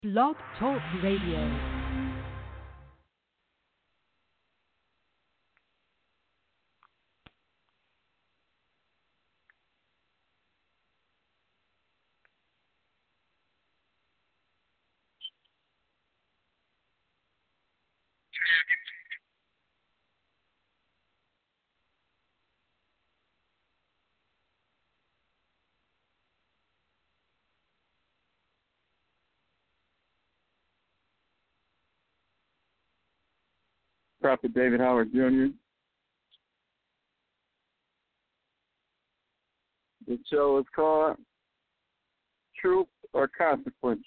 Blog Talk Radio. Prophet David Howard Jr. The show is called Truth or Consequence.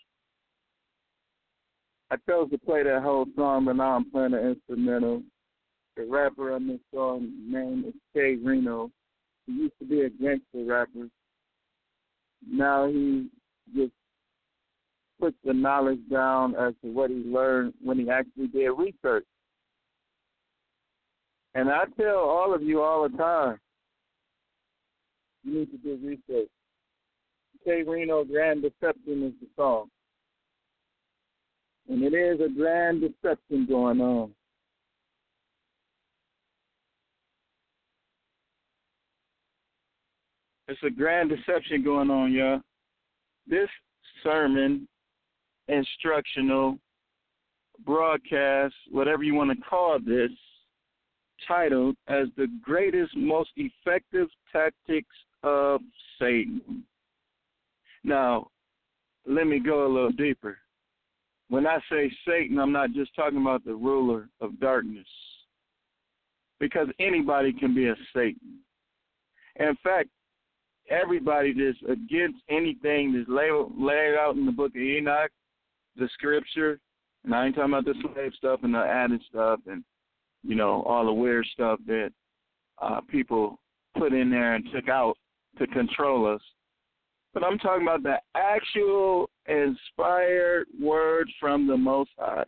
I chose to play that whole song, but now I'm playing the instrumental. The rapper on this song name is K Reno. He used to be a gangster rapper. Now he just puts the knowledge down as to what he learned when he actually did research. And I tell all of you all the time, you need to do research. K Reno, Grand Deception is the song. And it is a grand deception going on. It's a grand deception going on, y'all. This sermon, instructional, broadcast, whatever you want to call this, titled as the greatest, most effective tactics of Satan. Now, let me go a little deeper. When I say Satan, I'm not just talking about the ruler of darkness, because anybody can be a Satan. In fact, everybody that's against anything that's laid out in the book of Enoch, the scripture, and I ain't talking about the slave stuff and the added stuff and, you know, all the weird stuff that people put in there and took out to control us. But I'm talking about the actual inspired word from the Most High.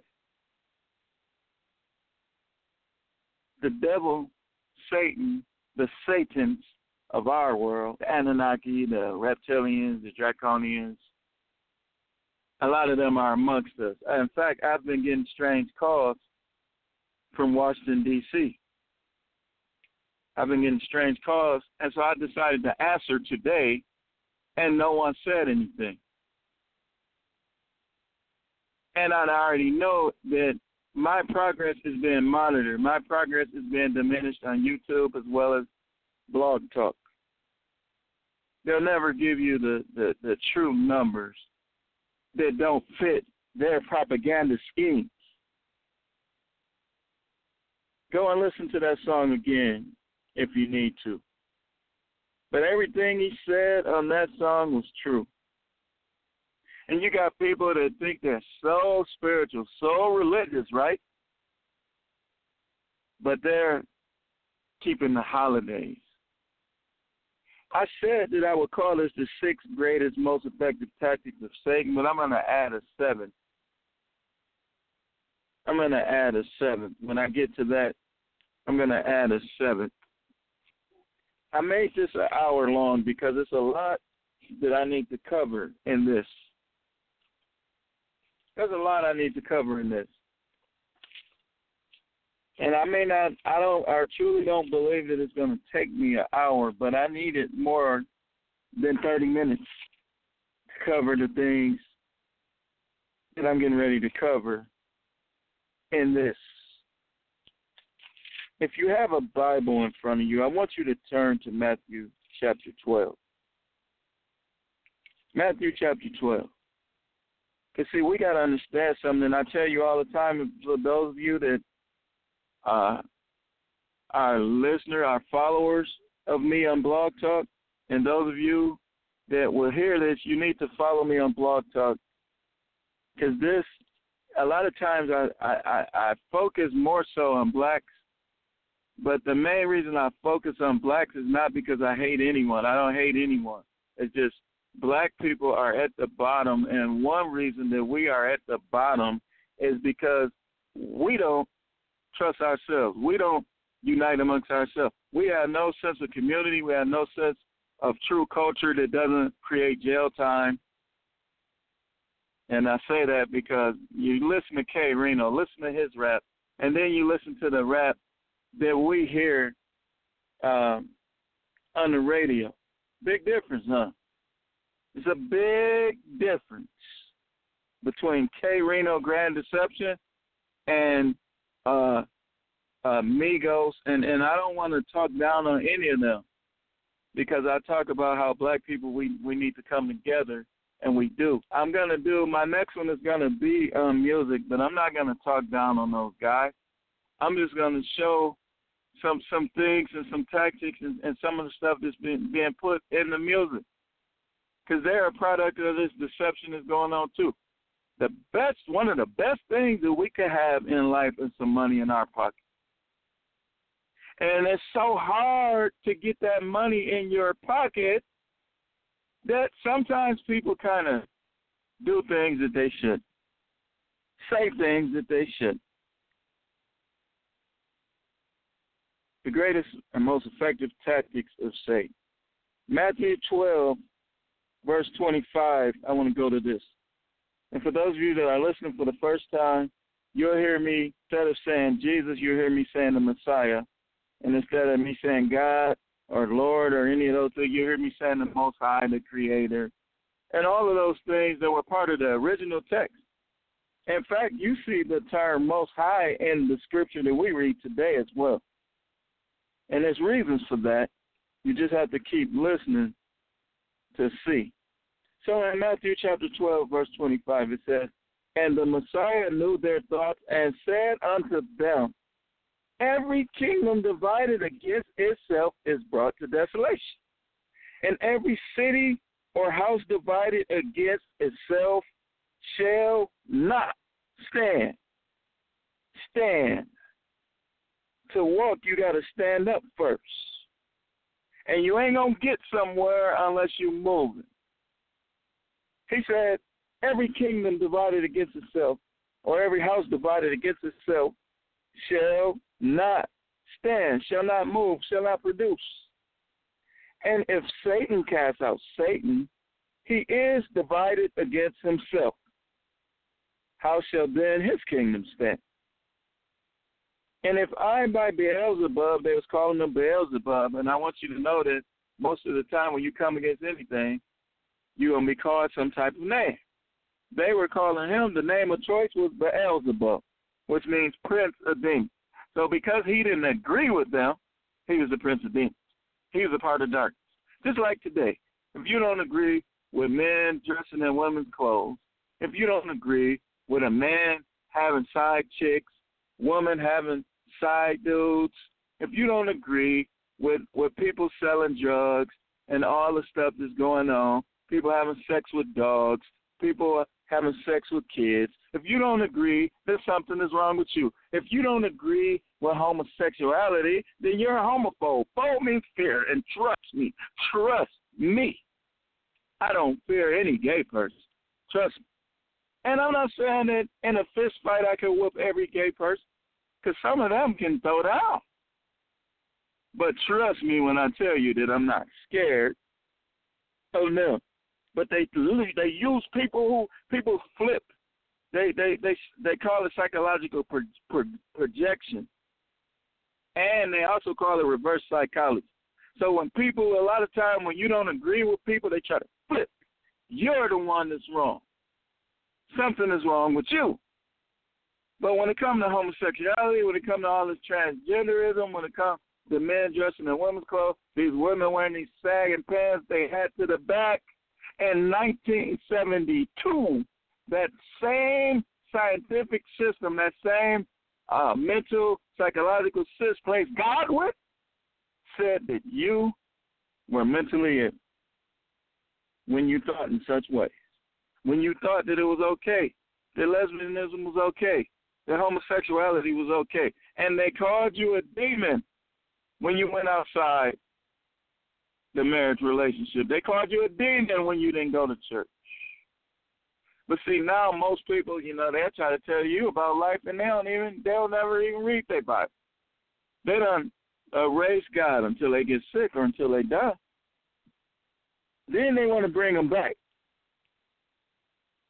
The devil, Satan, the Satans of our world, the Anunnaki, the reptilians, the draconians, a lot of them are amongst us. In fact, I've been getting strange calls from Washington, D.C. I've been getting strange calls, and so I decided to answer today, and no one said anything. And I already know that my progress is being monitored. My progress is being diminished on YouTube as well as Blog Talk. They'll never give you the true numbers that don't fit their propaganda schemes. Go and listen to that song again if you need to. But everything he said on that song was true. And you got people that think they're so spiritual, so religious, right? But they're keeping the holidays. I said that I would call this the 6th greatest, most effective tactics of Satan, but I'm going to add a 7th. I'm going to add a 7th. When I get to that, I'm going to add a 7th. I made this an hour long because it's a lot that I need to cover in this. There's a lot I need to cover in this. And I truly don't believe that it's going to take me an hour, but I need it more than 30 minutes to cover the things that I'm getting ready to cover in this. If you have a Bible in front of you, I want you to turn to Matthew chapter 12. Matthew chapter 12. Because, see, we got to understand something. I tell you all the time, for those of you that are listeners, are followers of me on Blog Talk, and those of you that will hear this, you need to follow me on Blog Talk. Because this, a lot of times I focus more so on blacks. But the main reason I focus on blacks is not because I hate anyone. I don't hate anyone. It's just black people are at the bottom, and one reason that we are at the bottom is because we don't trust ourselves. We don't unite amongst ourselves. We have no sense of community. We have no sense of true culture that doesn't create jail time. And I say that because you listen to K. Reno, listen to his rap, and then you listen to the rap that we hear on the radio. Big difference, huh? It's a big difference between K. Reno Grand Deception and Migos, and I don't want to talk down on any of them because I talk about how black people, we need to come together, and we do. My next one is going to be music, but I'm not going to talk down on those guys. I'm just going to show some things and some tactics and some of the stuff that's being put in the music because they're a product of this deception that's going on too. One of the best things that we could have in life is some money in our pocket. And it's so hard to get that money in your pocket that sometimes people kind of do things that they shouldn't, say things that they shouldn't. The greatest and most effective tactics of Satan. Matthew 12, verse 25, I want to go to this. And for those of you that are listening for the first time, you'll hear me, instead of saying Jesus, you'll hear me saying the Messiah. And instead of me saying God or Lord or any of those things, you'll hear me saying the Most High, the Creator, and all of those things that were part of the original text. In fact, you see the term Most High in the scripture that we read today as well. And there's reasons for that. You just have to keep listening to see. So in Matthew chapter 12, verse 25, it says, "And the Messiah knew their thoughts and said unto them, Every kingdom divided against itself is brought to desolation, and every city or house divided against itself shall not stand." Stand. To walk, you got to stand up first. And you ain't going to get somewhere unless you move it. He said, every kingdom divided against itself, or every house divided against itself, shall not stand, shall not move, shall not produce. And if Satan casts out Satan, he is divided against himself. How shall then his kingdom stand? And if I by Beelzebub, they was calling him Beelzebub, and I want you to know that most of the time when you come against anything, you're going to be called some type of name. They were calling him, the name of choice was Beelzebub, which means prince of demons. So because he didn't agree with them, he was the prince of demons. He was a part of darkness. Just like today, if you don't agree with men dressing in women's clothes, if you don't agree with a man having side chicks, woman having side dudes, if you don't agree with people selling drugs and all the stuff that's going on, people having sex with dogs, people having sex with kids, if you don't agree, then something is wrong with you. If you don't agree with homosexuality, then you're a homophobe. Phobe means fear, and trust me, I don't fear any gay person. Trust me. And I'm not saying that in a fist fight I can whoop every gay person, because some of them can throw down. But trust me when I tell you that I'm not scared of them. But they use people flip. They call it psychological projection, and they also call it reverse psychology. So when people, a lot of time when you don't agree with people, they try to flip. You're the one that's wrong. Something is wrong with you. But when it comes to homosexuality, when it comes to all this transgenderism, when it comes to men dressing in women's clothes, these women wearing these sagging pants, they had to the back. In 1972, that same scientific system, that same mental, psychological place God with, said that you were mentally ill when you thought in such ways, when you thought that it was okay, that lesbianism was okay, that homosexuality was okay, and they called you a demon when you went outside the marriage relationship. They called you a demon when you didn't go to church. But see, now most people, they'll try to tell you about life, and they'll never even read their Bible. They done erase God until they get sick or until they die. Then they want to bring them back.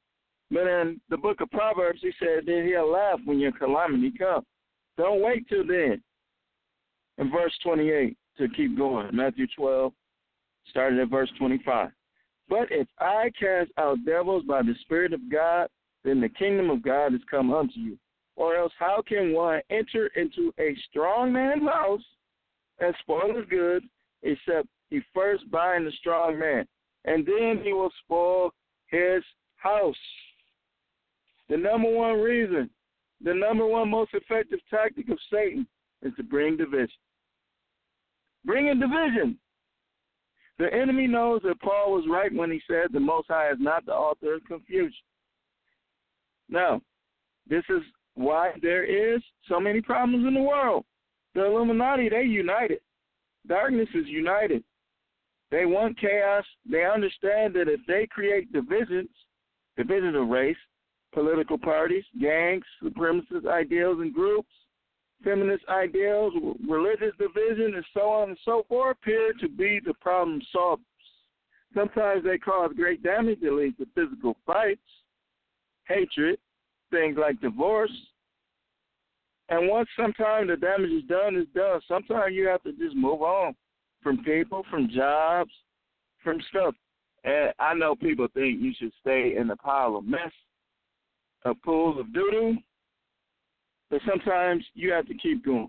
But in the book of Proverbs, he said that he'll laugh when your calamity comes. Don't wait till then. In verse 28, to keep going, Matthew 12, started at verse 25. But if I cast out devils by the Spirit of God, then the kingdom of God is come unto you. Or else how can one enter into a strong man's house and spoil his goods, except he first bind the strong man, and then he will spoil his house. The number one reason, the number one most effective tactic of Satan is to bring division. Bringing division. The enemy knows that Paul was right when he said the Most High is not the author of confusion. Now, this is why there is so many problems in the world. The Illuminati, they united. Darkness is united. They want chaos. They understand that if they create divisions of race, political parties, gangs, supremacist ideals and groups, feminist ideals, religious division, and so on and so forth, appear to be the problem solvers. Sometimes they cause great damage that leads to physical fights, hatred, things like divorce. And once sometimes the damage is done, it's done. Sometimes you have to just move on from people, from jobs, from stuff. And I know people think you should stay in a pile of mess, a pool of doo-doo, but sometimes you have to keep going.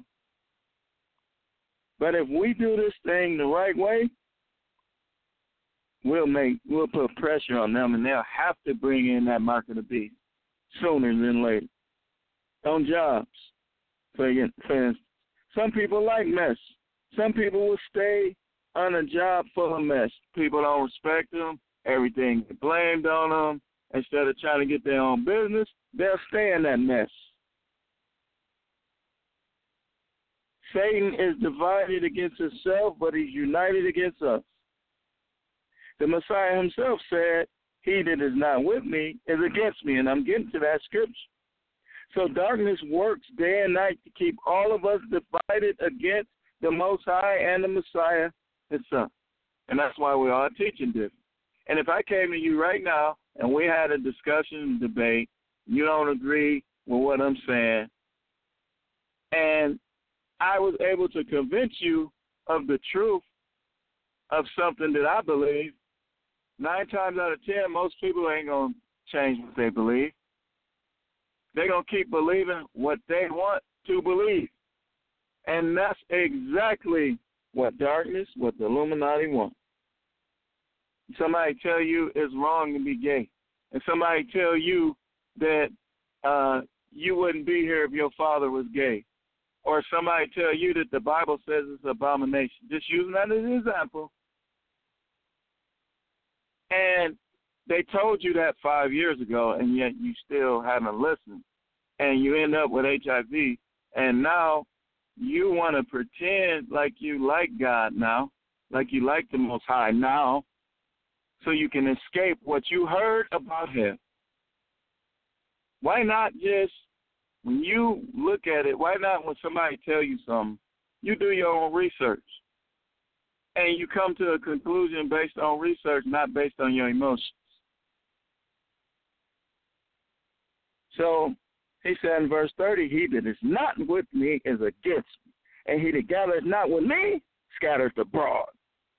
But if we do this thing the right way, we'll put pressure on them, and they'll have to bring in that mark of the beast sooner than later. On jobs, for instance, some people like mess. Some people will stay on a job full of mess. People don't respect them. Everything is blamed on them. Instead of trying to get their own business, they'll stay in that mess. Satan is divided against himself, but he's united against us. The Messiah himself said, he that is not with me is against me, and I'm getting to that scripture. So darkness works day and night to keep all of us divided against the Most High and the Messiah, his Son. And that's why we're all teaching different. And if I came to you right now and we had a discussion, debate, you don't agree with what I'm saying, and I was able to convince you of the truth of something that I believe, 9 times out of 10, most people ain't going to change what they believe. They're going to keep believing what they want to believe. And that's exactly what darkness, what the Illuminati want. Somebody tell you it's wrong to be gay. And somebody tell you that you wouldn't be here if your father was gay. Or somebody tell you that the Bible says it's an abomination. Just using that as an example. And they told you that 5 years ago, and yet you still haven't listened. And you end up with HIV. And now you want to pretend like you like God now, like you like the Most High now, so you can escape what you heard about him. Why not just, when you look at it, why not when somebody tell you something, you do your own research, and you come to a conclusion based on research, not based on your emotions. So he said in verse 30, he that is not with me is against me, and he that gathereth not with me scattereth abroad.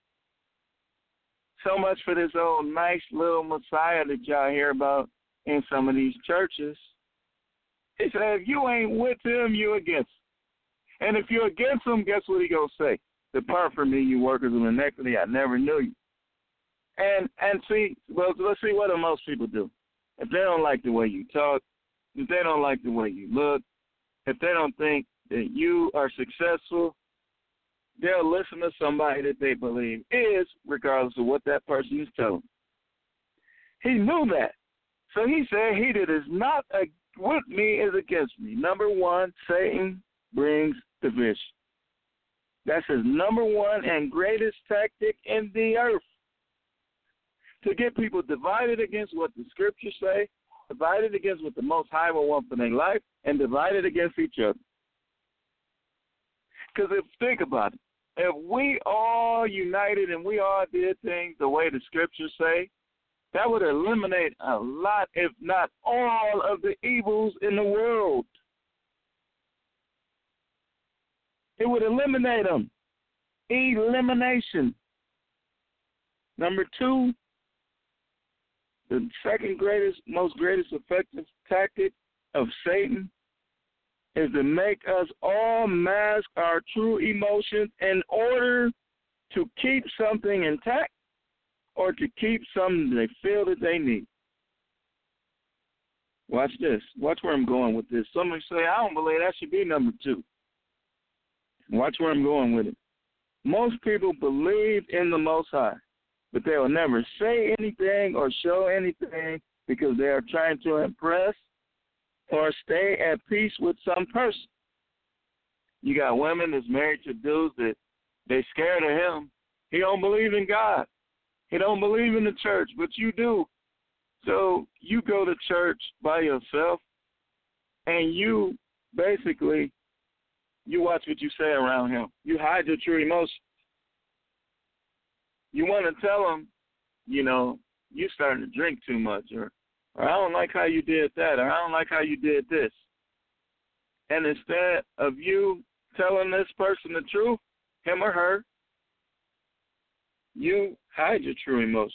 So much for this old nice little Messiah that y'all hear about in some of these churches. He said, if you ain't with him, you against him. And if you're against him, guess what he going to say? Depart from me, you workers of iniquity, I never knew you. And see, well, let's see what do most people do. If they don't like the way you talk, if they don't like the way you look, if they don't think that you are successful, they'll listen to somebody that they believe is, regardless of what that person is telling. He knew that. So he said, he that is not with me is against me. Number one, Satan brings division. That's his number one and greatest tactic in the earth. To get people divided against what the scriptures say, divided against what the Most High will want for their life, and divided against each other. Because think about it. If we all united and we all did things the way the scriptures say, That would eliminate a lot, if not all, of the evils in the world. It would eliminate them. Elimination. Number 2, the second most greatest effective tactic of Satan is to make us all mask our true emotions in order to keep something intact or to keep something they feel that they need. Watch this. Watch where I'm going with this. Somebody say, I don't believe that should be number 2. Watch where I'm going with it. Most people believe in the Most High, but they will never say anything or show anything because they are trying to impress or stay at peace with some person. You got women that's married to dudes that they scared of him. He don't believe in God. He don't believe in the church, but you do. So you go to church by yourself, and you basically, you watch what you say around him. You hide your true emotions. You want to tell him, you starting to drink too much, or I don't like how you did that, or I don't like how you did this. And instead of you telling this person the truth, him or her, you hide your true emotions.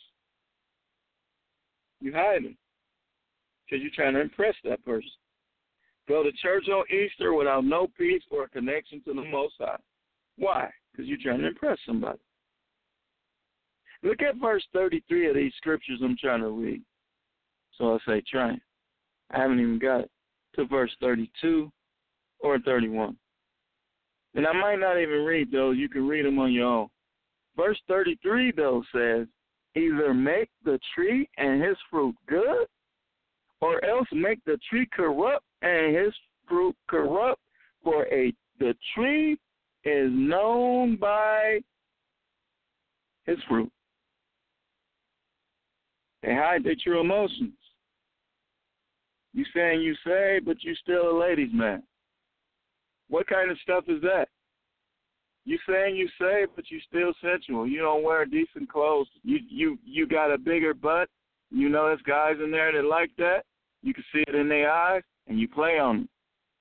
You hide them because you're trying to impress that person. Go to church on Easter without no peace or a connection to the Most High. Why? Because you're trying to impress somebody. Look at verse 33 of these scriptures I'm trying to read. So I'll say trying. I haven't even got it to verse 32 or 31. And I might not even read those. You can read them on your own. Verse 33, though, says, either make the tree and his fruit good, or else make the tree corrupt and his fruit corrupt, for the tree is known by his fruit. They hide their true emotions. You saying you saved, but you still a ladies' man. What kind of stuff is that? You saying you saved, but you still sensual. You don't wear decent clothes. You got a bigger butt. You know there's guys in there that like that. You can see it in their eyes, and you play on it.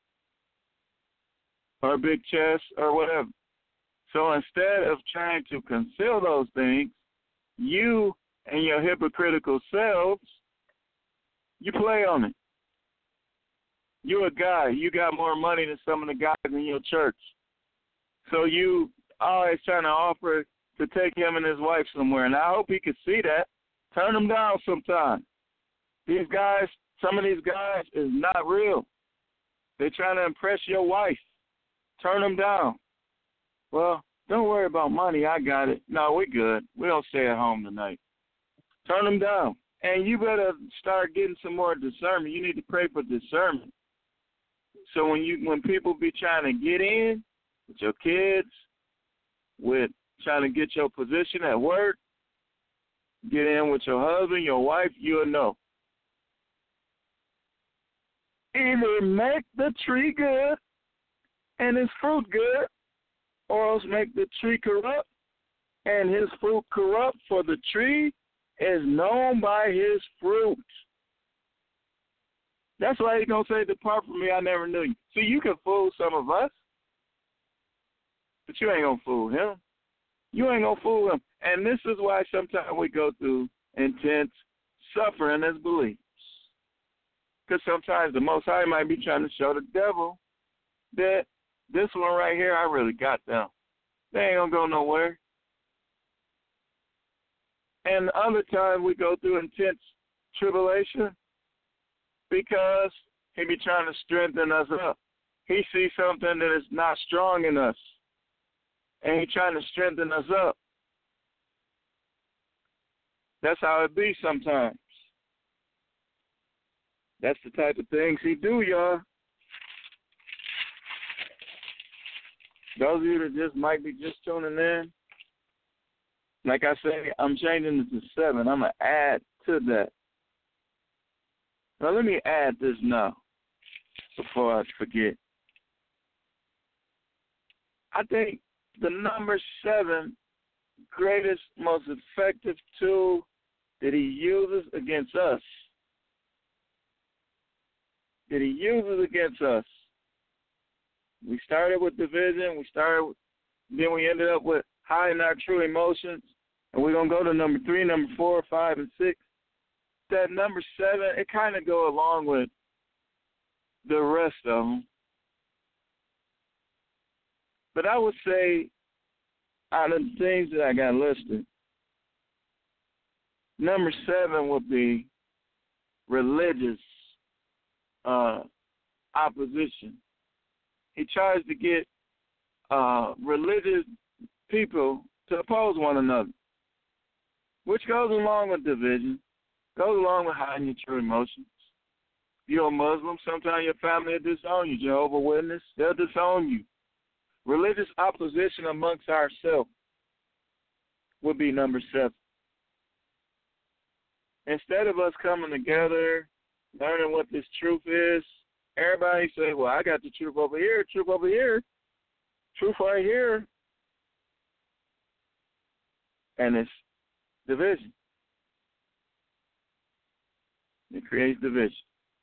Or a big chest or whatever. So instead of trying to conceal those things, you and your hypocritical selves, you play on it. You're a guy. You got more money than some of the guys in your church. So you always trying to offer to take him and his wife somewhere. And I hope he could see that. Turn him down sometime. These guys, some of these guys is not real. They're trying to impress your wife. Turn them down. Well, don't worry about money. I got it. No, we good. We don't stay at home tonight. Turn them down. And you better start getting some more discernment. You need to pray for discernment. So when people be trying to get in with your kids, with trying to get your position at work, get in with your husband, your wife, you'll know. Either make the tree good and his fruit good, or else make the tree corrupt and his fruit corrupt, for the tree is known by his fruit. That's why he's going to say, depart from me, I never knew you. See, you can fool some of us, but you ain't going to fool him. You ain't going to fool him. And this is why sometimes we go through intense suffering as believers. Because sometimes the Most High might be trying to show the devil that this one right here, I really got them. They ain't going to go nowhere. And other times we go through intense tribulation because he be trying to strengthen us up. He sees something that is not strong in us, and he trying to strengthen us up. That's how it be sometimes. That's the type of things he do, y'all. Those of you that just might be just tuning in, like I say, I'm changing it to 7. I'm going to add to that. Now, let me add this now before I forget. I think the number 7 greatest, most effective tool did he use it against us? Did he use it against us? We started with division. Then we ended up with hiding our true emotions. And we're going to go to number 3, number 4, 5, and 6. That number 7, it kind of go along with the rest of them. But I would say, out of the things that I got listed, number 7 would be religious opposition. He tries to get religious people to oppose one another, which goes along with division, goes along with hiding your true emotions. You're a Muslim, sometimes your family will disown you. Jehovah's Witness, they'll disown you. Religious opposition amongst ourselves would be number 7. Instead of us coming together, learning what this truth is, everybody say, well, I got the truth over here, truth right here. And it's division. It creates division.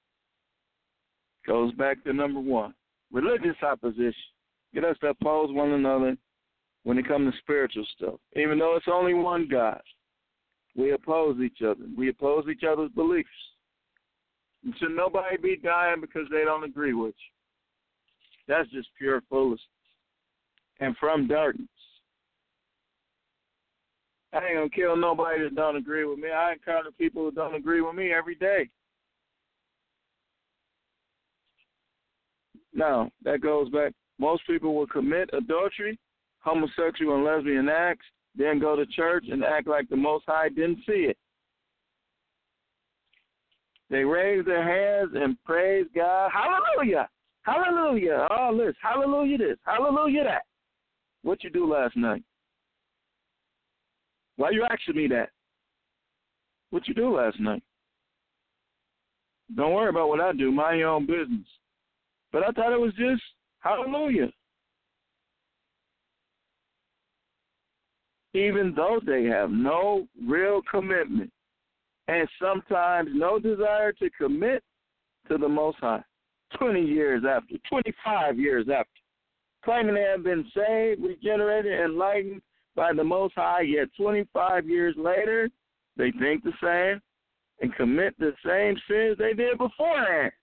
Goes back to number 1. Religious opposition. Get us to oppose one another when it comes to spiritual stuff. Even though it's only one God, we oppose each other. We oppose each other's beliefs. And should nobody be dying because they don't agree with you. That's just pure foolishness. And from darkness. I ain't going to kill nobody that don't agree with me. I encounter people who don't agree with me every day. Now, that goes back. Most people will commit adultery, homosexual and lesbian acts, then go to church and act like the Most High didn't see it. They raise their hands and praise God. Hallelujah! Hallelujah! All this. Hallelujah this. Hallelujah that. What you do last night? Why you asking me that? What you do last night? Don't worry about what I do. Mind your own business. But I thought it was just hallelujah. Even though they have no real commitment and sometimes no desire to commit to the Most High. 20 years after, 25 years after, claiming they have been saved, regenerated, enlightened by the Most High, yet 25 years later, they think the same and commit the same sins they did beforehand.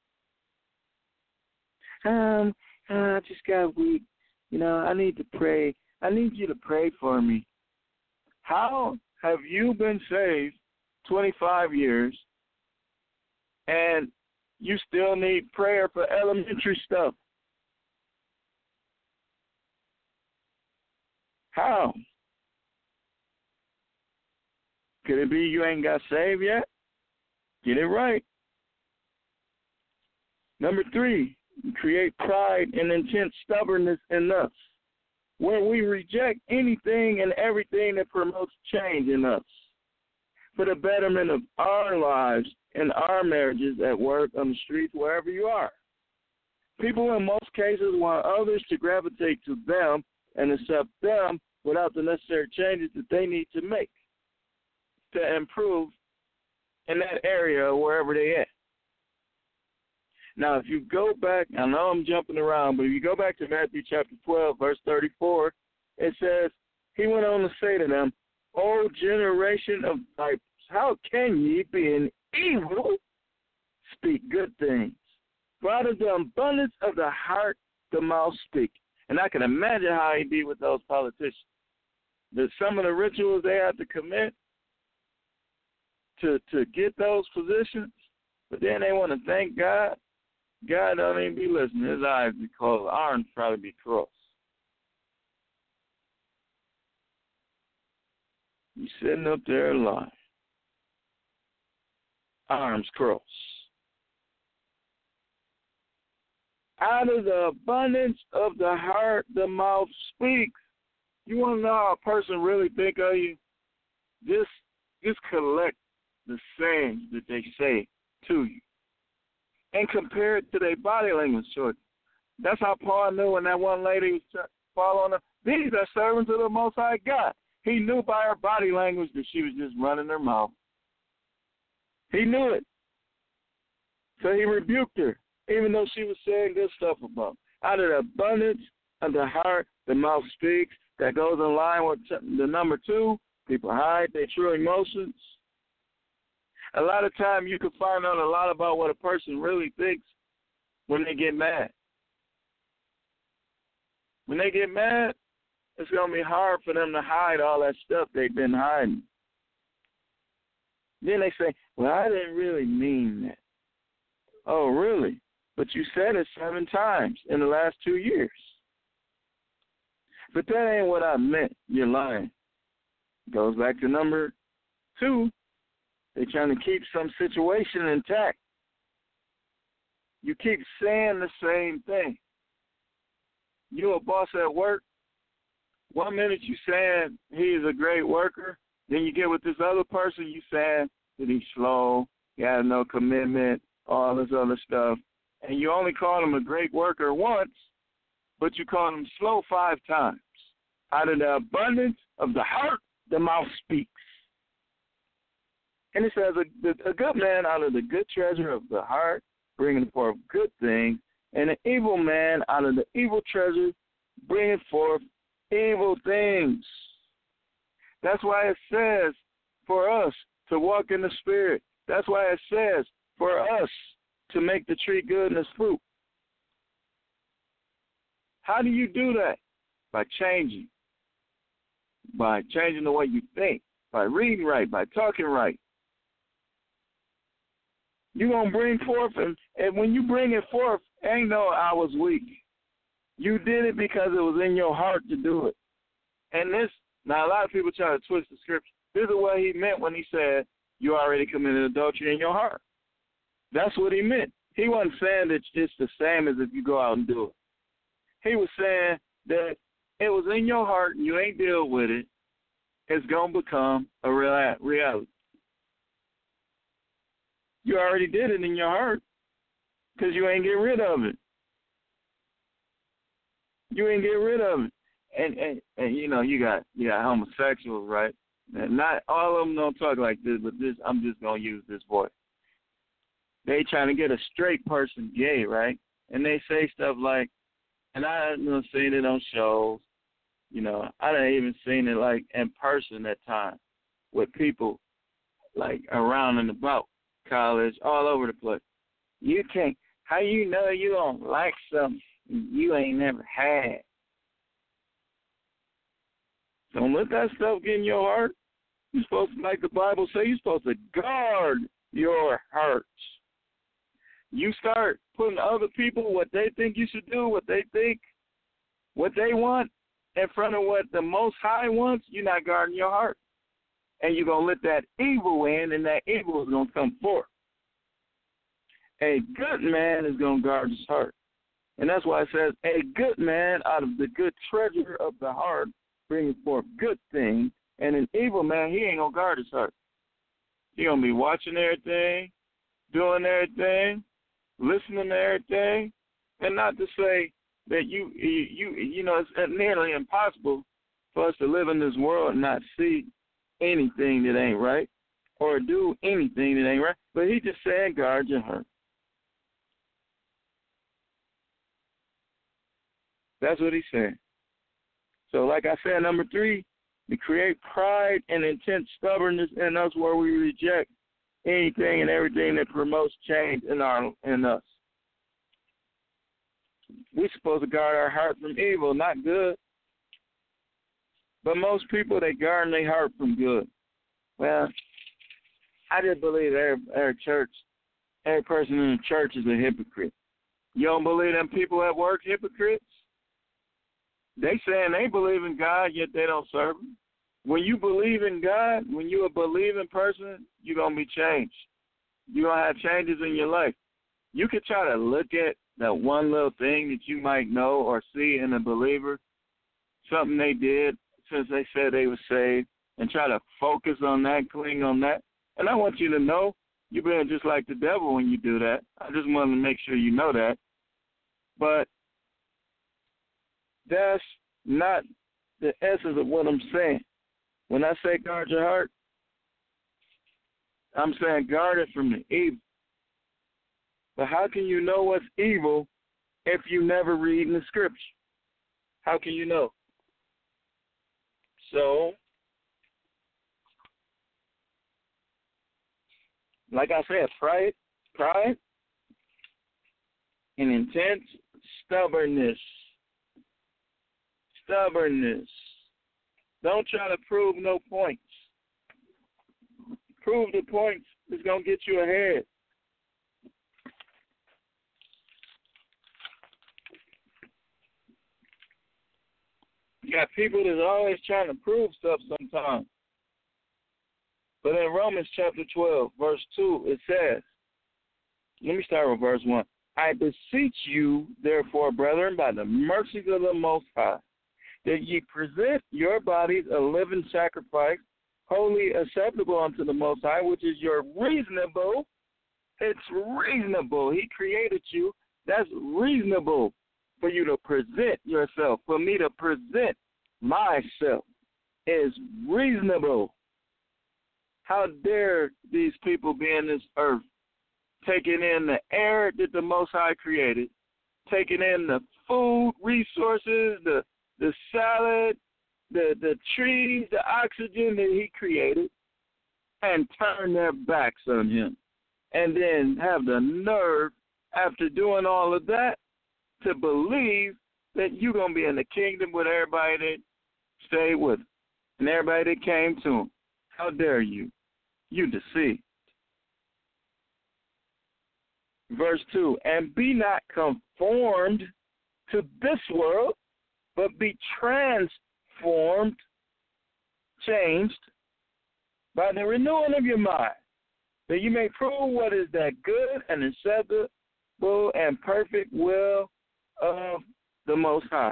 I just got weak. I need to pray. I need you to pray for me. How have you been saved 25 years and you still need prayer for elementary stuff? How? Could it be you ain't got saved yet? Get it right. Number 3, create pride and intense stubbornness in us, where we reject anything and everything that promotes change in us for the betterment of our lives and our marriages, at work, on the streets, wherever you are. People in most cases want others to gravitate to them and accept them without the necessary changes that they need to make to improve in that area or wherever they're at. Now, if you go back, I know I'm jumping around, but if you go back to Matthew chapter 12, verse 34, it says, he went on to say to them, O generation of vipers, how can ye, being evil, speak good things? For out of the abundance of the heart, the mouth speak. And I can imagine how he'd be with those politicians. That some of the rituals they have to commit to get those positions, but then they want to thank God. God don't even be listening. His eyes be closed. Arms probably be crossed. You sitting up there lying. Arms crossed. Out of the abundance of the heart, the mouth speaks. You want to know how a person really think of you? Just collect the sayings that they say to you and compare it to their body language choices. That's how Paul knew when that one lady was following him. These are servants of the Most High God. He knew by her body language that she was just running her mouth. He knew it. So he rebuked her, even though she was saying good stuff about him. Out of the abundance of the heart, the mouth speaks. That goes in line with the number 2. People hide their true emotions. A lot of time you can find out a lot about what a person really thinks when they get mad. When they get mad, it's going to be hard for them to hide all that stuff they've been hiding. Then they say, well, I didn't really mean that. Oh, really? But you said it 7 times in the last 2 years. But that ain't what I meant. You're lying. Goes back to number 2. They're trying to keep some situation intact. You keep saying the same thing. You a boss at work. 1 minute you saying he's a great worker. Then you get with this other person, you saying that he's slow, he has no commitment, all this other stuff. And you only call him a great worker once, but you call him slow 5 times. Out of the abundance of the heart, the mouth speaks. And it says, a good man out of the good treasure of the heart, bringing forth good things, and an evil man out of the evil treasure, bringing forth evil things. That's why it says for us to walk in the Spirit. That's why it says for us to make the tree good and its fruit. How do you do that? By changing. By changing the way you think. By reading right. By talking right. You're going to bring forth, and when you bring it forth, ain't no I was weak. You did it because it was in your heart to do it. And this, now a lot of people try to twist the scripture. This is what he meant when he said, you already committed adultery in your heart. That's what he meant. He wasn't saying that it's the same as if you go out and do it. He was saying that it was in your heart and you ain't deal with it. It's going to become a reality. You already did it in your heart because you ain't get rid of it. You ain't get rid of it. And you know, you got homosexuals, right? And not all of them don't talk like this, but this I'm just going to use this voice. They trying to get a straight person gay, right? And they say stuff like, and I done seen it on shows, you know, I done even seen it like in person at times with people like around and about college, all over the place. You can't, how you know you don't like something you ain't never had? Don't let that stuff get in your heart. You're supposed to, like the Bible says, you're supposed to guard your hearts. You start putting other people, what they think you should do, what they think, what they want, in front of what the Most High wants, you're not guarding your heart. And you're going to let that evil in, and that evil is going to come forth. A good man is going to guard his heart. And that's why it says, a good man out of the good treasure of the heart brings forth good things, and an evil man, he ain't going to guard his heart. He going to be watching everything, doing everything, listening to everything, and not to say that you know, it's nearly impossible for us to live in this world and not see anything that ain't right or do anything that ain't right. But he just said, guard your heart. That's what he said. So like I said, number 3, to create pride and intense stubbornness in us where we reject anything and everything that promotes change in us. We're supposed to guard our heart from evil, not good. But most people, they guard their heart from good. Well, I just believe every church, every person in the church is a hypocrite. You don't believe them people at work hypocrites? They saying they believe in God, yet they don't serve him. When you believe in God, when you're a believing person, you're going to be changed. You're going to have changes in your life. You could try to look at that one little thing that you might know or see in a believer, something they did since they said they were saved, and try to focus on that, cling on that. And I want you to know you're being just like the devil when you do that. I just want to make sure you know that. But that's not the essence of what I'm saying. When I say guard your heart, I'm saying guard it from the evil. But how can you know what's evil if you never read in the scripture? How can you know? So, like I said, pride, and intense stubbornness. Don't try to prove no points. Prove the points is going to get you ahead. You got people that's always trying to prove stuff sometimes. But in Romans chapter 12, verse 2, it says, let me start with verse 1. I beseech you, therefore, brethren, by the mercies of the Most High, that ye present your bodies a living sacrifice, wholly acceptable unto the Most High, which is your reasonable. It's reasonable. He created you. That's reasonable for you to present yourself. For me to present myself is reasonable. How dare these people be in this earth, taking in the air that the Most High created, taking in the food resources, the salad, the trees, the oxygen that he created, and turn their backs on him. And then have the nerve, after doing all of that, to believe that you're going to be in the kingdom with everybody that stayed with him and everybody that came to him. How dare you? You deceived. Verse 2, and be not conformed to this world, but be transformed, changed, by the renewing of your mind, that you may prove what is that good and acceptable and perfect will of the Most High.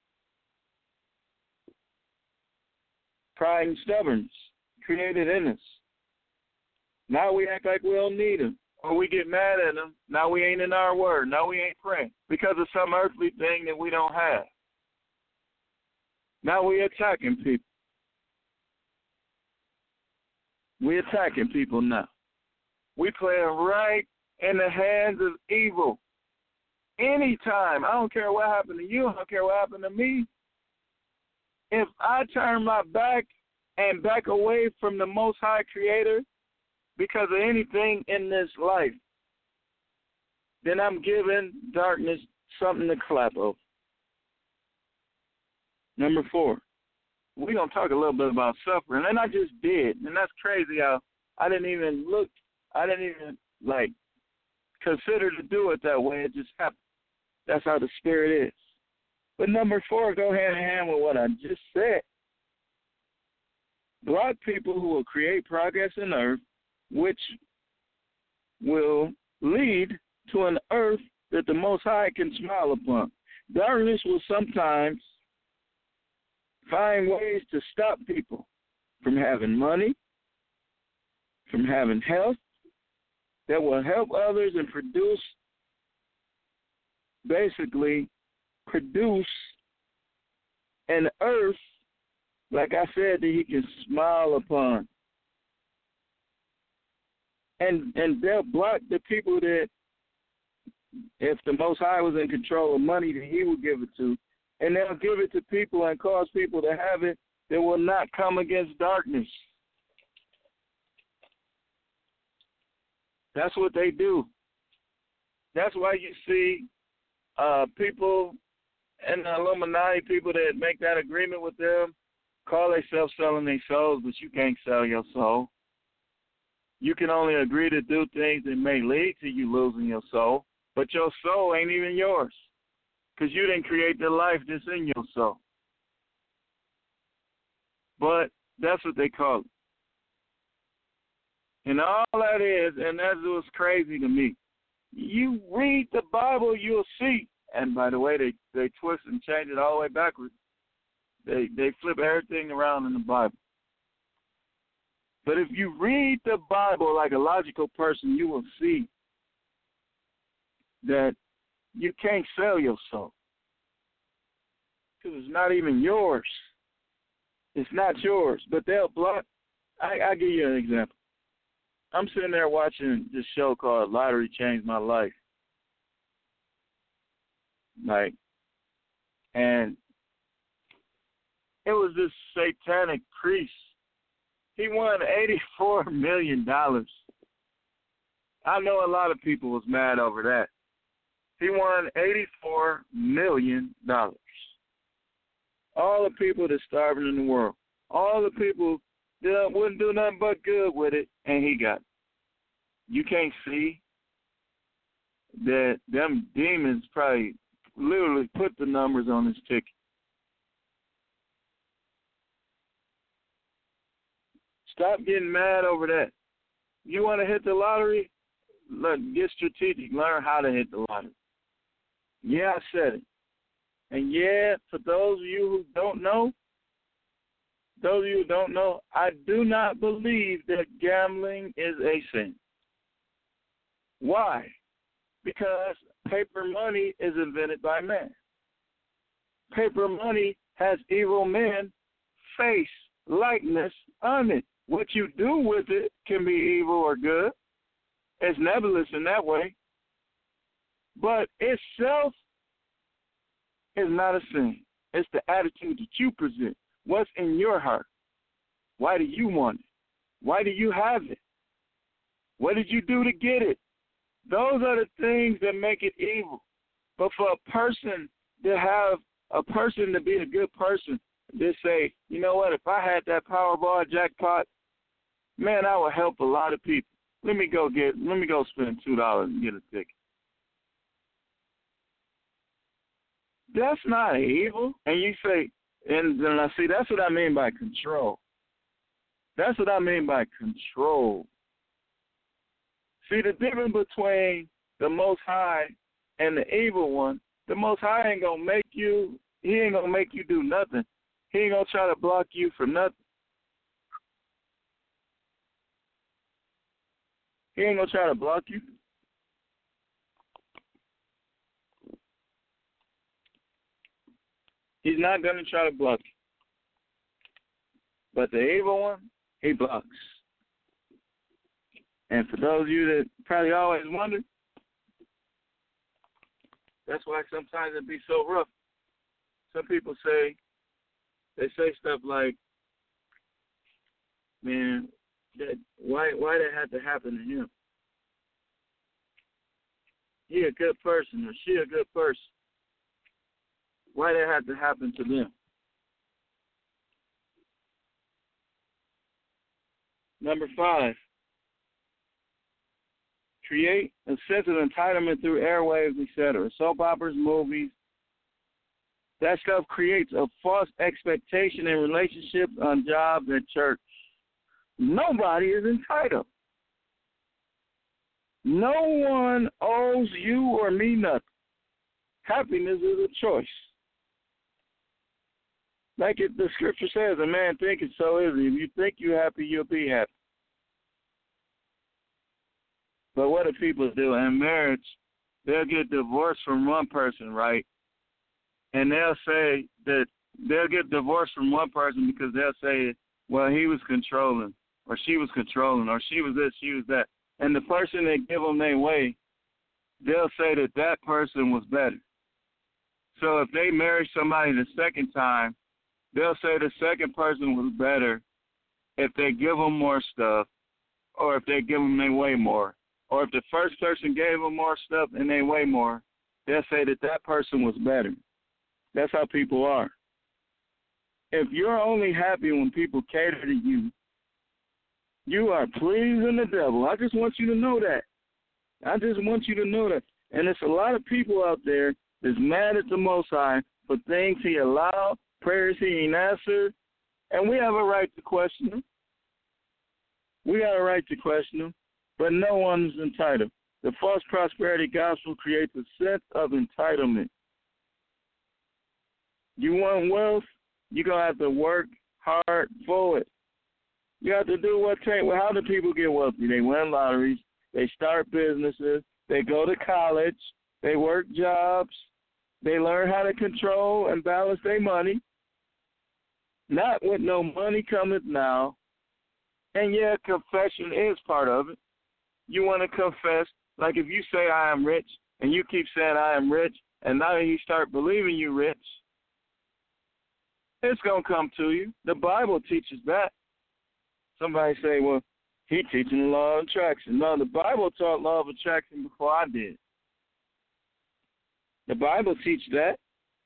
Pride and stubbornness created in us. Now we act like we don't need him, or we get mad at him. Now we ain't in our word. Now we ain't praying because of some earthly thing that we don't have. Now we attacking people. We attacking people now. We playing right in the hands of evil. Anytime, I don't care what happened to you, I don't care what happened to me. If I turn my back and back away from the Most High Creator because of anything in this life, then I'm giving darkness something to clap over. Number 4, we're going to talk a little bit about suffering, and I just did, and that's crazy how I didn't even consider to do it that way. It just happened. That's how the Spirit is. But number 4, go hand in hand with what I just said. Block people who will create progress in earth, which will lead to an earth that the Most High can smile upon. Darkness will sometimes find ways to stop people from having money, from having health, that will help others and produce an earth, like I said, that he can smile upon. And they'll block the people that, if the Most High was in control of money, that he would give it to. And they'll give it to people and cause people to have it that will not come against darkness. That's what they do. That's why you see people and the Illuminati, people that make that agreement with them, call themselves selling their souls, but you can't sell your soul. You can only agree to do things that may lead to you losing your soul, but your soul ain't even yours because you didn't create the life that's in your soul. But that's what they call it. And all that is, and that's what's crazy to me. You read the Bible, you'll see. And by the way, they twist and change it all the way backwards. They flip everything around in the Bible. But if you read the Bible like a logical person, you will see that you can't sell your soul because it's not even yours. It's not yours, but they'll block. I'll give you an example. I'm sitting there watching this show called Lottery Changed My Life. Like, and it was this satanic priest. He won $84 million. I know a lot of people was mad over that. He won $84 million. All the people that's starving in the world. All the people that wouldn't do nothing but good with it, and he got it. You can't see that them demons probably literally put the numbers on his ticket. Stop getting mad over that. You want to hit the lottery? Look, get strategic. Learn how to hit the lottery. Yeah, I said it. And yeah, for those of you who don't know, I do not believe that gambling is a sin. Why? Because paper money is invented by man. Paper money has evil men face likeness on it. What you do with it can be evil or good. It's nebulous in that way. But itself is not a sin. It's the attitude that you present. What's in your heart? Why do you want it? Why do you have it? What did you do to get it? Those are the things that make it evil. But for a person to be a good person, they say, you know what, if I had that Powerball jackpot, man, I would help a lot of people. Let me go spend $2 and get a ticket. That's not evil. And you say, and then I see, that's what I mean by control. That's what I mean by control. See, the difference between the Most High and the evil one, the Most High ain't going to make you, he ain't going to make you do nothing. He ain't going to try to block you from nothing. He ain't going to try to block you. He's not going to try to block you. But the evil one, he blocks. And for those of you that probably always wonder, that's why sometimes it be so rough. Some people say stuff like, man, why that had to happen to him? He a good person or she a good person. Why that had to happen to them? Number 5. Create a sense of entitlement through airwaves, etc. Soap operas, movies. That stuff creates a false expectation in relationships, on jobs, at church. Nobody is entitled. No one owes you or me nothing. Happiness is a choice. Like the scripture says, a man thinketh, so is he. If you think you're happy, you'll be happy. But what do people do? In marriage, they'll get divorced from one person, right? And they'll say that they'll get divorced from one person because they'll say, well, he was controlling, or she was controlling, or she was this, she was that. And the person that give them their way, they'll say that that person was better. So if they marry somebody the second time, they'll say the second person was better if they give them more stuff, or if they give them their way more. Or if the first person gave them more stuff and they way more, they'll say that that person was better. That's how people are. If you're only happy when people cater to you, you are pleasing the devil. I just want you to know that. I just want you to know that. And there's a lot of people out there that's mad at the Most High for things he allowed, prayers he ain't answered, and we have a right to question him. We got a right to question him. But no one's entitled. The false prosperity gospel creates a sense of entitlement. You want wealth, you're going to have to work hard for it. You have to do what takes. Well, how do people get wealthy? They win lotteries, they start businesses, they go to college, they work jobs, they learn how to control and balance their money. Not with no money cometh now, And yeah, confession is part of it. You want to confess, like if you say I am rich, and you keep saying I am rich, and now you start believing you rich, it's going to come to you. The Bible teaches that. Somebody say, well, he teaching the law of attraction. No, the Bible taught law of attraction before I did. The Bible teaches that.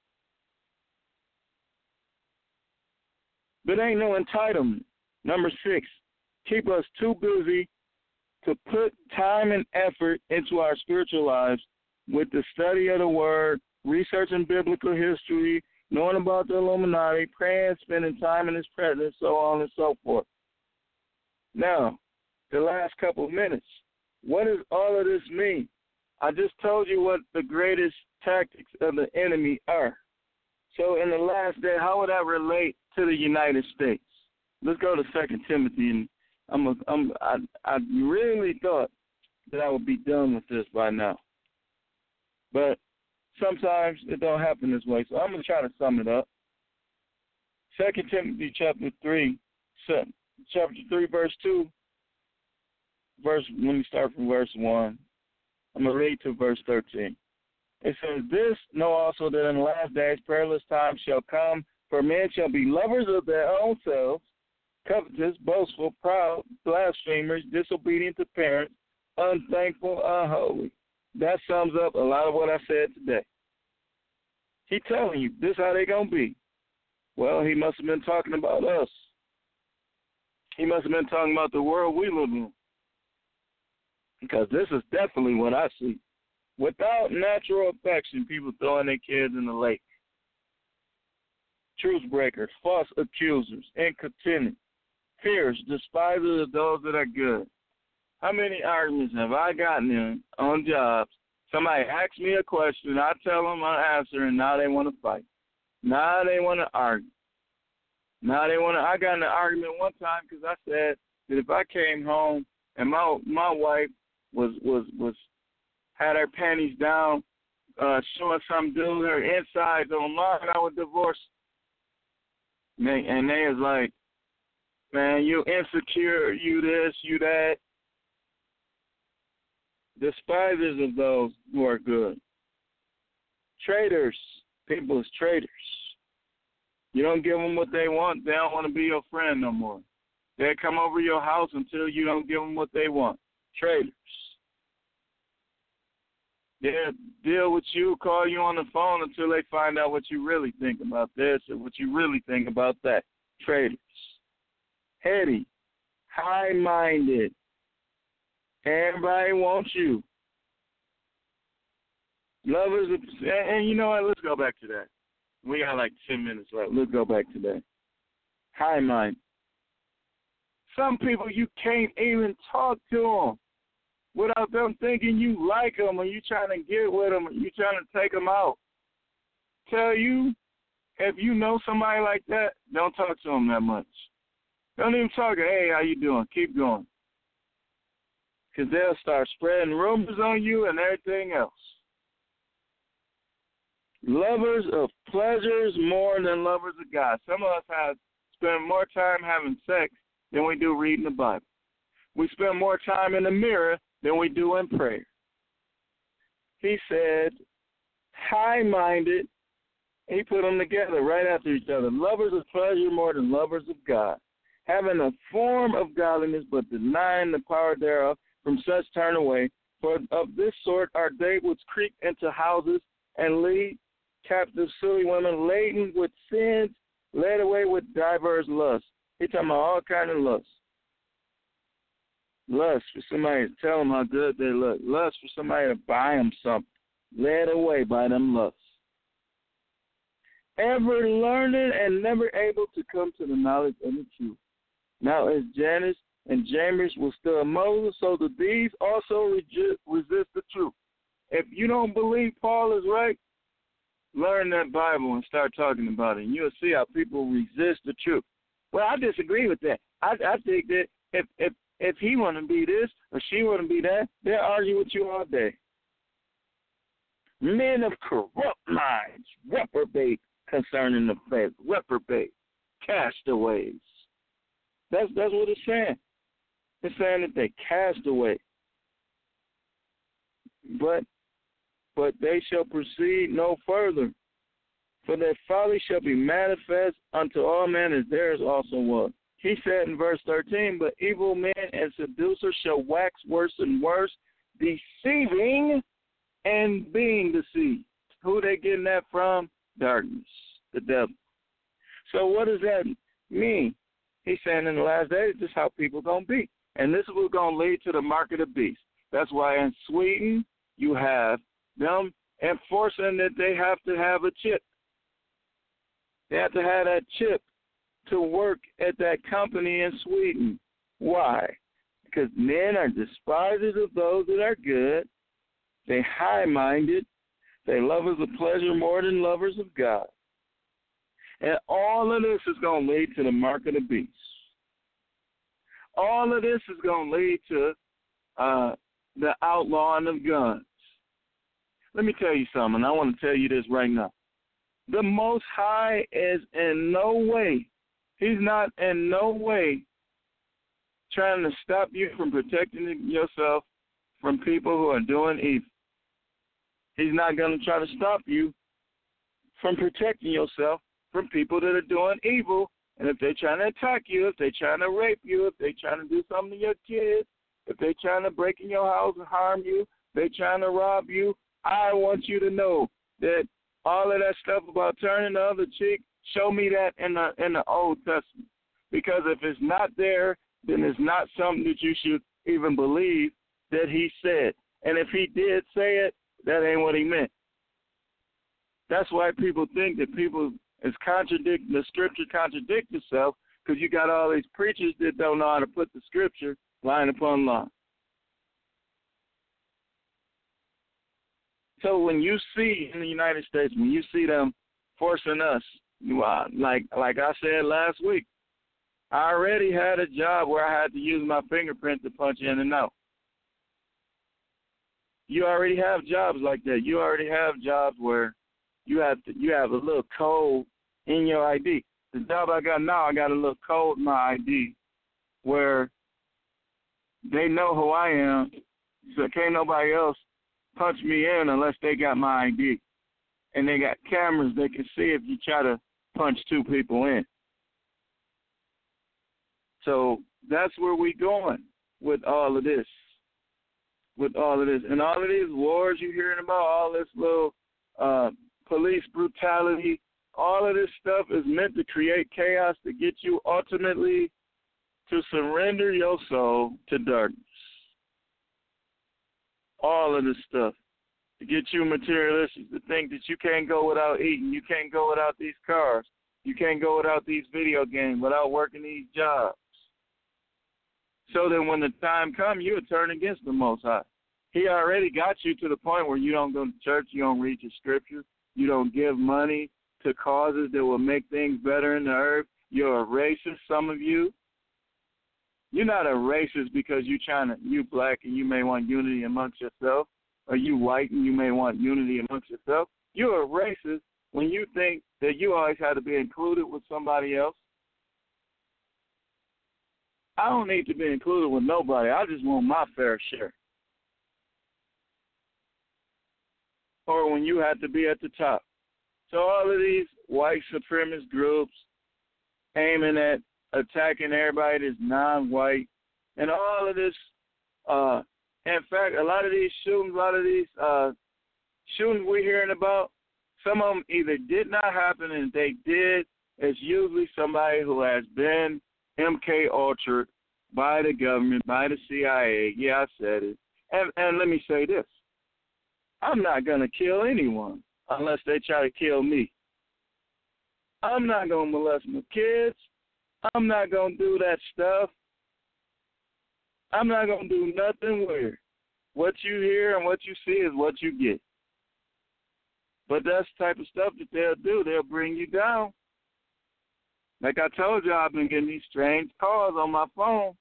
But ain't no entitlement. Number 6, keep us too busy to put time and effort into our spiritual lives with the study of the Word, researching biblical history, knowing about the Illuminati, praying, spending time in His presence, so on and so forth. Now, the last couple of minutes, what does all of this mean? I just told you what the greatest tactics of the enemy are. So in the last day, how would that relate to the United States? Let's go to 2 Timothy, and I really thought that I would be done with this by now. But sometimes it don't happen this way, so I'm going to try to sum it up. 2 Timothy chapter 3, verse 2. Let me start from verse 1. I'm going to read to verse 13. It says, this know also that in the last days perilous times shall come, for men shall be lovers of their own selves, covetous, boastful, proud, blasphemers, disobedient to parents, unthankful, unholy. That sums up a lot of what I said today. He's telling you, this is how they're going to be. Well, he must have been talking about us. He must have been talking about the world we live in. Because this is definitely what I see. Without natural affection, people throwing their kids in the lake. Truth breakers, false accusers, incontinent, fierce, despisers of those that are good. How many arguments have I gotten in on jobs? Somebody asks me a question, I tell them I answer, and now they want to fight. Now they want to argue. I got in an argument one time because I said that if I came home and my wife was had her panties down, showing some dude her insides online, I would divorce. And they was like, man, you insecure, you this, you that. Despisers of those who are good. Traitors, people is traitors. You don't give them what they want, they don't want to be your friend no more. They come over your house until you don't give them what they want. Traitors. They'll deal with you, call you on the phone until they find out what you really think about this or what you really think about that. Traitors. Heady. High-minded. Everybody wants you. Lovers of, and you know what? Let's go back to that. We got like 10 minutes left. Let's go back to that. High-minded. Some people you can't even talk to them without them thinking you like them or you trying to get with them or you trying to take them out. Tell you, if you know somebody like that, don't talk to them that much. Don't even talk to, hey, how you doing? Keep going. Because they'll start spreading rumors on you and everything else. Lovers of pleasures more than lovers of God. Some of us have spent more time having sex than we do reading the Bible. We spend more time in the mirror than we do in prayer. He said, high-minded, he put them together right after each other. Lovers of pleasure more than lovers of God. Having a form of godliness but denying the power thereof, from such turn away. For of this sort are they which creep into houses and lead captive silly women laden with sins, led away with diverse lusts. He's talking about all kinds of lusts. Lust for somebody to tell them how good they look. Lust for somebody to buy them something. Led away by them lusts. Ever learned and never able to come to the knowledge of the truth. Now as Jannes and Jambres was still Moses, so that these also resist the truth. If you don't believe Paul is right, learn that Bible and start talking about it, and you'll see how people resist the truth. Well, I disagree with that. I think that if he want to be this or she want to be that, they'll argue with you all day. Men of corrupt minds, reprobate concerning the faith, reprobate, castaways. That's what it's saying. It's saying that they cast away. But they shall proceed no further. For their folly shall be manifest unto all men, as theirs also was. He said in verse 13, but evil men and seducers shall wax worse and worse, deceiving and being deceived. Who they getting that from? Darkness, the devil. So what does that mean? He's saying in the last days, this is how people going to be. And this is what's going to lead to the mark of the beast. That's why in Sweden, you have them enforcing that they have to have a chip. They have to have that chip to work at that company in Sweden. Why? Because men are despisers of those that are good. They high-minded. They lovers of pleasure more than lovers of God. And all of this is going to lead to the mark of the beast. All of this is going to lead to the outlawing of guns. Let me tell you something. I want to tell you this right now. The Most High is in no way, he's not in no way trying to stop you from protecting yourself from people who are doing evil. He's not going to try to stop you from protecting yourself from people that are doing evil. And if they're trying to attack you, if they're trying to rape you, if they're trying to do something to your kids, if they're trying to break in your house and harm you, if they're trying to rob you, I want you to know that all of that stuff about turning the other cheek, show me that in the Old Testament. Because if it's not there, then it's not something that you should even believe that he said. And if he did say it, that ain't what he meant. That's why people think that people is contradicting, the scripture contradicts itself, because you got all these preachers that don't know how to put the scripture line upon line. So when you see in the United States, when you see them forcing us, like I said last week, I already had a job where I had to use my fingerprint to punch in and out. You already have jobs like that. You already have jobs where you have a little code in your ID. The job I got now, I got a little code in my ID where they know who I am, so can't nobody else punch me in unless they got my ID. And they got cameras they can see if you try to punch two people in. So that's where we going with all of this. With all of this. And all of these wars you're hearing about, all this little police brutality, all of this stuff is meant to create chaos to get you ultimately to surrender your soul to darkness. All of this stuff to get you materialistic, to think that you can't go without eating, you can't go without these cars, you can't go without these video games, without working these jobs. So that when the time comes, you'll turn against the Most High. He already got you to the point where you don't go to church, you don't read your scripture, you don't give money to causes that will make things better in the earth. You're a racist, some of you. You're not a racist because you black and you may want unity amongst yourself, or you white and you may want unity amongst yourself. You're a racist when you think that you always have to be included with somebody else. I don't need to be included with nobody. I just want my fair share. Or when you have to be at the top. So all of these white supremacist groups aiming at attacking everybody that's non-white, and all of this, in fact, a lot of these shootings we're hearing about, some of them either did not happen, and if they did, it's usually somebody who has been MK Ultra by the government, by the CIA. Yeah, I said it. And let me say this. I'm not going to kill anyone unless they try to kill me. I'm not going to molest my kids. I'm not going to do that stuff. I'm not going to do nothing weird. What you hear and what you see is what you get. But that's the type of stuff that they'll do. They'll bring you down. Like I told you, I've been getting these strange calls on my phone.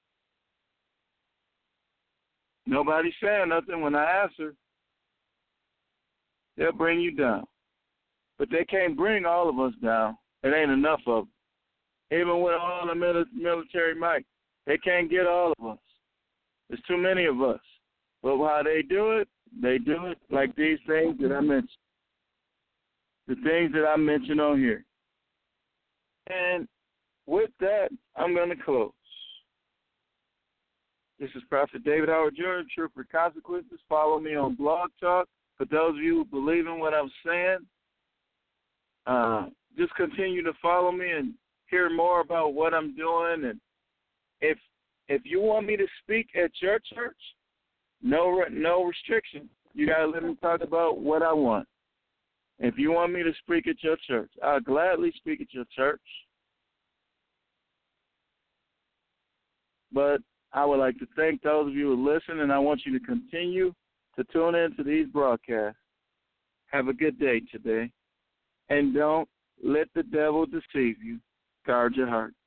Nobody's saying nothing when I answer. They'll bring you down. But they can't bring all of us down. It ain't enough of them. Even with all the military might. They can't get all of us. There's too many of us. But how they do it like these things that I mentioned. The things that I mentioned on here. And with that, I'm going to close. This is Prophet David Howard Jr., Truth for Consequences. Follow me on Blog Talk. For those of you who believe in what I'm saying, just continue to follow me and hear more about what I'm doing. And if you want me to speak at your church, no restriction. You got to let me talk about what I want. If you want me to speak at your church, I'll gladly speak at your church. But I would like to thank those of you who listen, and I want you to continue to tune in to these broadcasts. Have a good day today. And don't let the devil deceive you. Guard your heart.